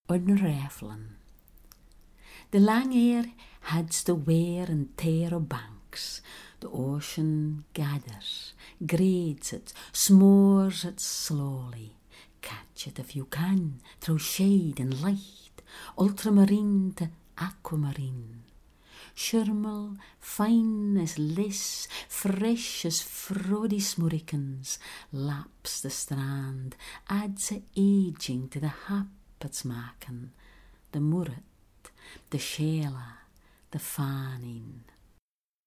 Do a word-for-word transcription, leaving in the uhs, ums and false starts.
Unraveling. The lang air heads the wear and tear of banks. The ocean gathers, grades it, s'mores it slowly. Catch it if you can, through shade and light, ultramarine to aquamarine. Shermal, fine as lace, fresh as frody smurrikins, laps the strand, adds a aging to the hap it's making. The murret, the shela, the fanin.